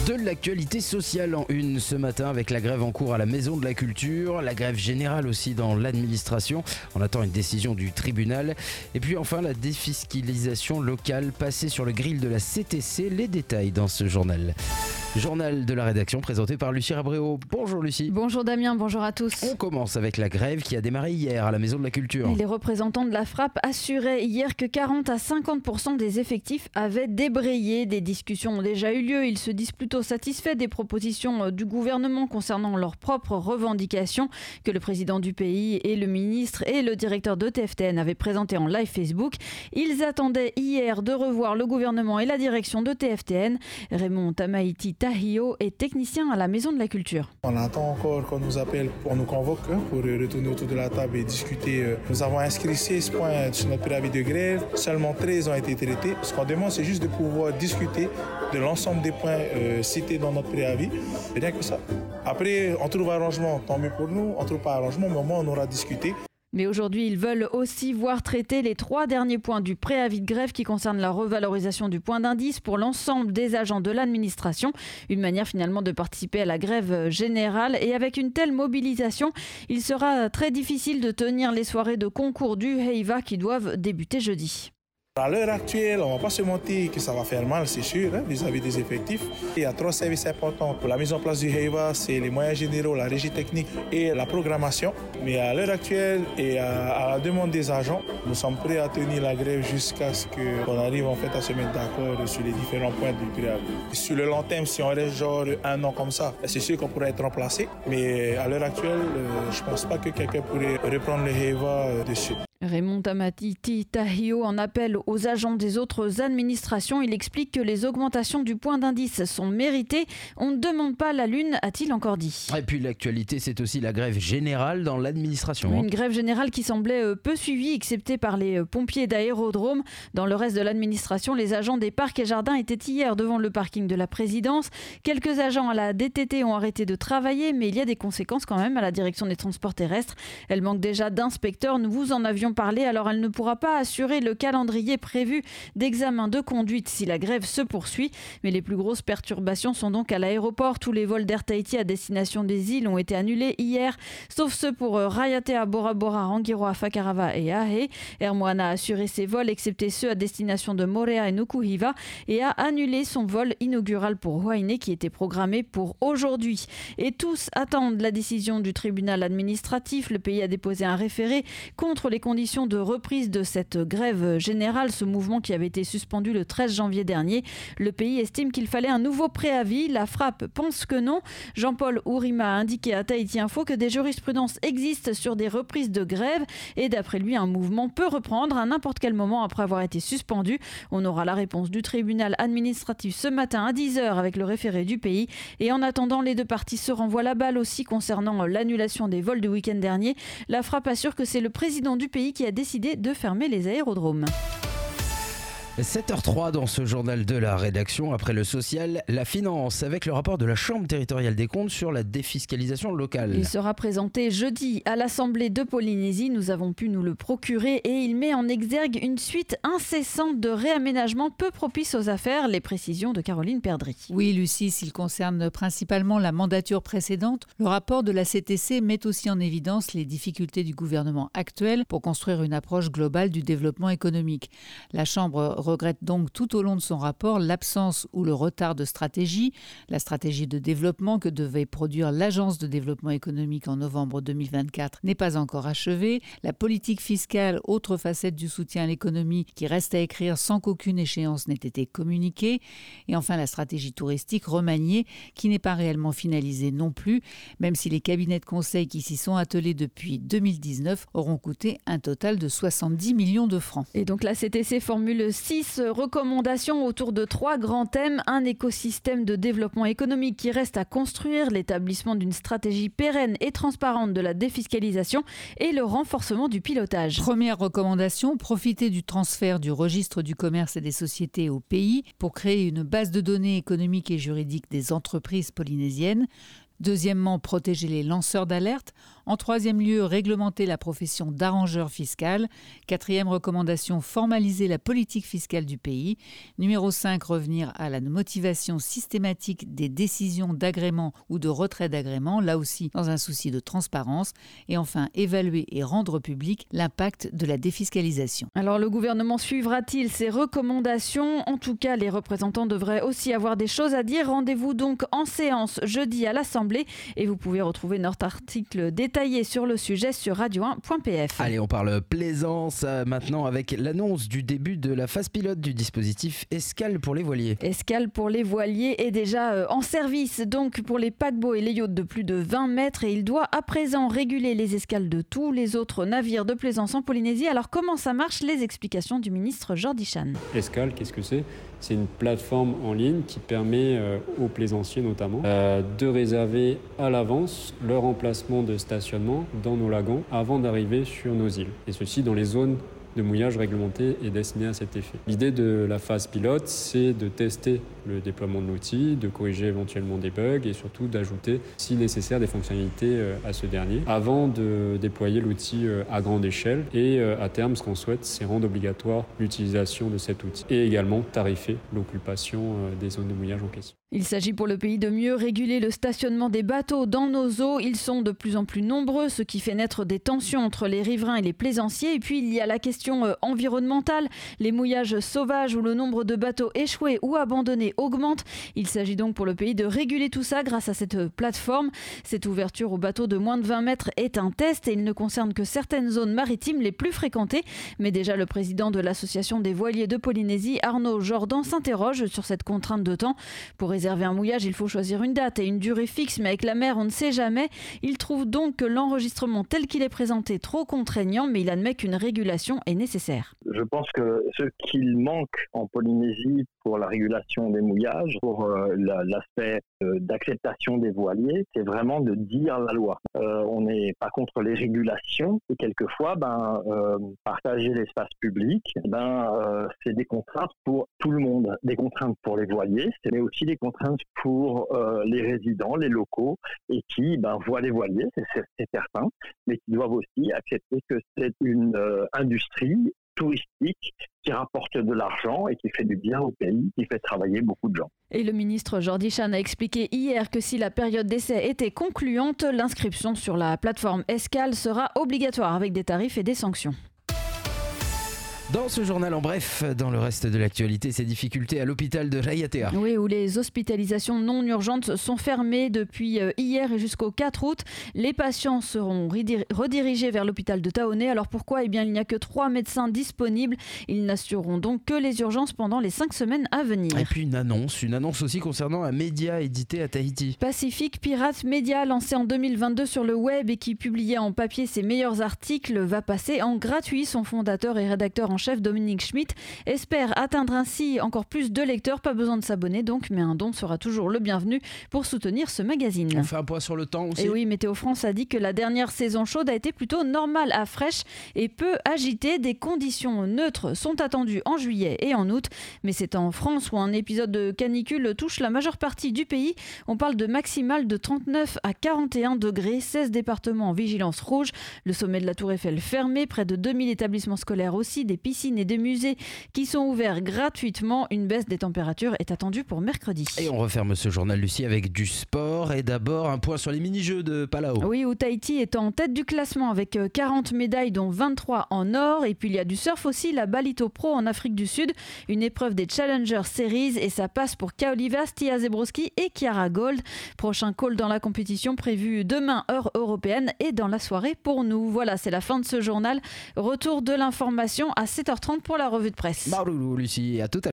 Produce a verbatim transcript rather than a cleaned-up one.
De l'actualité sociale en une ce matin avec la grève en cours à la Maison de la Culture, la grève générale aussi dans l'administration. On attend une décision du tribunal. Et puis enfin la défiscalisation locale passée sur le grill de la C T C. Les détails dans ce journal. Journal de la rédaction présenté par Lucie Rabréau. Bonjour Lucie. Bonjour Damien, bonjour à tous. On commence avec la grève qui a démarré hier à la Maison de la Culture. Et les représentants de la Frappe assuraient hier que quarante à cinquante pour cent des effectifs avaient débrayé. Des discussions ont déjà eu lieu. Ils se disent plutôt satisfaits des propositions du gouvernement concernant leurs propres revendications que le président du pays et le ministre et le directeur de T F T N avaient présentées en live Facebook. Ils attendaient hier de revoir le gouvernement et la direction de T F T N. Raymond Tamaiti Tahio est technicien à la Maison de la Culture. On attend encore qu'on nous appelle, on nous convoque pour retourner autour de la table et discuter. Nous avons inscrit seize points sur notre préavis de grève. Seulement treize ont été traités. Ce qu'on demande, c'est juste de pouvoir discuter de l'ensemble des points euh, cités dans notre préavis. Rien que ça. Après, on trouve arrangement, tant mieux pour nous. On ne trouve pas arrangement, mais au moins on aura discuté. Mais aujourd'hui, ils veulent aussi voir traiter les trois derniers points du préavis de grève qui concernent la revalorisation du point d'indice pour l'ensemble des agents de l'administration. Une manière finalement de participer à la grève générale. Et avec une telle mobilisation, il sera très difficile de tenir les soirées de concours du Heiva qui doivent débuter jeudi. À l'heure actuelle, on ne va pas se mentir que ça va faire mal, c'est sûr, hein, vis-à-vis des effectifs. Il y a trois services importants pour la mise en place du Heiva, c'est les moyens généraux, la régie technique et la programmation. Mais à l'heure actuelle et à, à la demande des agents, nous sommes prêts à tenir la grève jusqu'à ce qu'on arrive en fait à se mettre d'accord sur les différents points du préavis. Sur le long terme, si on reste genre un an comme ça, c'est sûr qu'on pourrait être remplacé. Mais à l'heure actuelle, euh, je ne pense pas que quelqu'un pourrait reprendre le Heiva euh, dessus. Raymond Tamatiti Tahio en appelle aux agents des autres administrations. Il explique que les augmentations du point d'indice sont méritées. On ne demande pas la lune, a-t-il encore dit. Et puis l'actualité, c'est aussi la grève générale dans l'administration. Une grève générale qui semblait peu suivie, excepté par les pompiers d'aérodrome. Dans le reste de l'administration, les agents des parcs et jardins étaient hier devant le parking de la présidence. Quelques agents à la D T T ont arrêté de travailler, mais il y a des conséquences quand même à la direction des transports terrestres. Elle manque déjà d'inspecteurs. Nous vous en avions parlé, alors elle ne pourra pas assurer le calendrier prévu d'examen de conduite si la grève se poursuit. Mais les plus grosses perturbations sont donc à l'aéroport. Tous les vols d'Air Tahiti à destination des îles ont été annulés hier, sauf ceux pour Raiatea, Bora Bora, Rangiroa, Fakarava et Ahe. Air Moana a assuré ses vols, excepté ceux à destination de Moorea et Nukuhiva, et a annulé son vol inaugural pour Huaine qui était programmé pour aujourd'hui. Et tous attendent la décision du tribunal administratif. Le pays a déposé un référé contre les conditions de reprise de cette grève générale, ce mouvement qui avait été suspendu le treize janvier dernier. Le pays estime qu'il fallait un nouveau préavis. La Frappe pense que non. Jean-Paul Ourima a indiqué à Tahiti Info que des jurisprudences existent sur des reprises de grève et d'après lui, un mouvement peut reprendre à n'importe quel moment après avoir été suspendu. On aura la réponse du tribunal administratif ce matin à dix heures avec le référé du pays. Et en attendant, les deux parties se renvoient la balle aussi concernant l'annulation des vols du week-end dernier. La Frappe assure que c'est le président du pays qui a décidé de fermer les aérodromes. sept heures zéro trois dans ce journal de la rédaction. Après le social, la finance, avec le rapport de la Chambre territoriale des comptes sur la défiscalisation locale. Il sera présenté jeudi à l'Assemblée de Polynésie. Nous avons pu nous le procurer et il met en exergue une suite incessante de réaménagements peu propices aux affaires. Les précisions de Caroline Perdry. Oui, Lucie, s'il concerne principalement la mandature précédente, le rapport de la C T C met aussi en évidence les difficultés du gouvernement actuel pour construire une approche globale du développement économique. La Chambre regrette donc tout au long de son rapport l'absence ou le retard de stratégie. La stratégie de développement que devait produire l'Agence de développement économique en novembre deux mille vingt-quatre n'est pas encore achevée. La politique fiscale, autre facette du soutien à l'économie qui reste à écrire sans qu'aucune échéance n'ait été communiquée. Et enfin la stratégie touristique remaniée qui n'est pas réellement finalisée non plus, même si les cabinets de conseil qui s'y sont attelés depuis deux mille dix-neuf auront coûté un total de soixante-dix millions de francs. Et donc la C T C formule six recommandations autour de trois grands thèmes. Un écosystème de développement économique qui reste à construire, l'établissement d'une stratégie pérenne et transparente de la défiscalisation et le renforcement du pilotage. Première recommandation, profiter du transfert du registre du commerce et des sociétés au pays pour créer une base de données économiques et juridiques des entreprises polynésiennes. Deuxièmement, protéger les lanceurs d'alerte En troisième lieu, réglementer la profession d'arrangeur fiscal. Quatrième recommandation, formaliser la politique fiscale du pays. Numéro cinq, revenir à la motivation systématique des décisions d'agrément ou de retrait d'agrément, là aussi dans un souci de transparence. Et enfin, évaluer et rendre public l'impact de la défiscalisation. Alors le gouvernement suivra-t-il ces recommandations ? En tout cas, les représentants devraient aussi avoir des choses à dire. Rendez-vous donc en séance jeudi à l'Assemblée et vous pouvez retrouver notre article détaillé sur le sujet sur radio un point p f. Allez, on parle plaisance maintenant avec l'annonce du début de la phase pilote du dispositif Escale pour les voiliers. Escale pour les voiliers est déjà en service donc pour les paquebots et les yachts de plus de vingt mètres et il doit à présent réguler les escales de tous les autres navires de plaisance en Polynésie. Alors comment ça marche ? Les explications du ministre Jordi Chan. Escale, qu'est-ce que c'est ? C'est une plateforme en ligne qui permet euh, aux plaisanciers notamment euh, de réserver à l'avance leur emplacement de stationnement dans nos lagons avant d'arriver sur nos îles. Et ceci dans les zones de mouillage réglementé et destiné à cet effet. L'idée de la phase pilote, c'est de tester le déploiement de l'outil, de corriger éventuellement des bugs et surtout d'ajouter, si nécessaire, des fonctionnalités à ce dernier avant de déployer l'outil à grande échelle. Et à terme, ce qu'on souhaite, c'est rendre obligatoire l'utilisation de cet outil et également tarifer l'occupation des zones de mouillage en question. Il s'agit pour le pays de mieux réguler le stationnement des bateaux dans nos eaux. Ils sont de plus en plus nombreux, ce qui fait naître des tensions entre les riverains et les plaisanciers. Et puis il y a la question environnementale, les mouillages sauvages où le nombre de bateaux échoués ou abandonnés augmente. Il s'agit donc pour le pays de réguler tout ça grâce à cette plateforme. Cette ouverture aux bateaux de moins de vingt mètres est un test et il ne concerne que certaines zones maritimes les plus fréquentées. Mais déjà le président de l'association des voiliers de Polynésie, Arnaud Jordan, s'interroge sur cette contrainte de temps. Pour réserver un mouillage, il faut choisir une date et une durée fixe, mais avec la mer, on ne sait jamais. Il trouve donc que l'enregistrement tel qu'il est présenté est trop contraignant, mais il admet qu'une régulation est nécessaire. Je pense que ce qu'il manque en Polynésie pour la régulation des mouillages, pour euh, la, l'aspect euh, d'acceptation des voiliers, c'est vraiment de dire la loi. Euh, on n'est pas contre les régulations et quelquefois, ben, euh, partager l'espace public, ben, euh, c'est des contraintes pour tout le monde. Des contraintes pour les voiliers, mais aussi des contraintes pour euh, les résidents, les locaux, et qui ben, voient les voiliers, c'est, c'est, c'est certain, mais qui doivent aussi accepter que c'est une euh, industrie touristique qui rapporte de l'argent et qui fait du bien au pays, qui fait travailler beaucoup de gens. Et le ministre Jordi Chan a expliqué hier que si la période d'essai était concluante, l'inscription sur la plateforme Escale sera obligatoire avec des tarifs et des sanctions. Dans ce journal en bref, dans le reste de l'actualité, ces difficultés à l'hôpital de Raiatea. Oui, où les hospitalisations non urgentes sont fermées depuis hier et jusqu'au quatre août. Les patients seront redirigés vers l'hôpital de Taoné. Alors pourquoi ? Eh bien, il n'y a que trois médecins disponibles. Ils n'assureront donc que les urgences pendant les cinq semaines à venir. Et puis une annonce, une annonce aussi concernant un média édité à Tahiti. Pacific Pirate Media, lancé en deux mille vingt-deux sur le web et qui publiait en papier ses meilleurs articles, va passer en gratuit. Son fondateur et rédacteur en chef Dominique Schmidt espère atteindre ainsi encore plus de lecteurs. Pas besoin de s'abonner donc, mais un don sera toujours le bienvenu pour soutenir ce magazine. On fait un point sur le temps aussi. Et oui, Météo France a dit que la dernière saison chaude a été plutôt normale à fraîche et peu agitée. Des conditions neutres sont attendues en juillet et en août, mais c'est en France où un épisode de canicule touche la majeure partie du pays. On parle de maximale de trente-neuf à quarante et un degrés, seize départements en vigilance rouge. Le sommet de la Tour Eiffel fermé, près de deux mille établissements scolaires aussi, des piscines et des musées qui sont ouverts gratuitement. Une baisse des températures est attendue pour mercredi. Et on referme ce journal, Lucie, avec du sport. Et d'abord, un point sur les mini-jeux de Palau. Oui, où Tahiti est en tête du classement avec quarante médailles, dont vingt-trois en or. Et puis il y a du surf aussi, la Balito Pro en Afrique du Sud. Une épreuve des Challenger Series et ça passe pour Kaolivas, Tia Zebrowski et Chiara Gold. Prochain call dans la compétition prévu demain, heure européenne, et dans la soirée pour nous. Voilà, c'est la fin de ce journal. Retour de l'information à sept heures trente pour la revue de presse. Marloulou, Lucie, à tout à l'heure.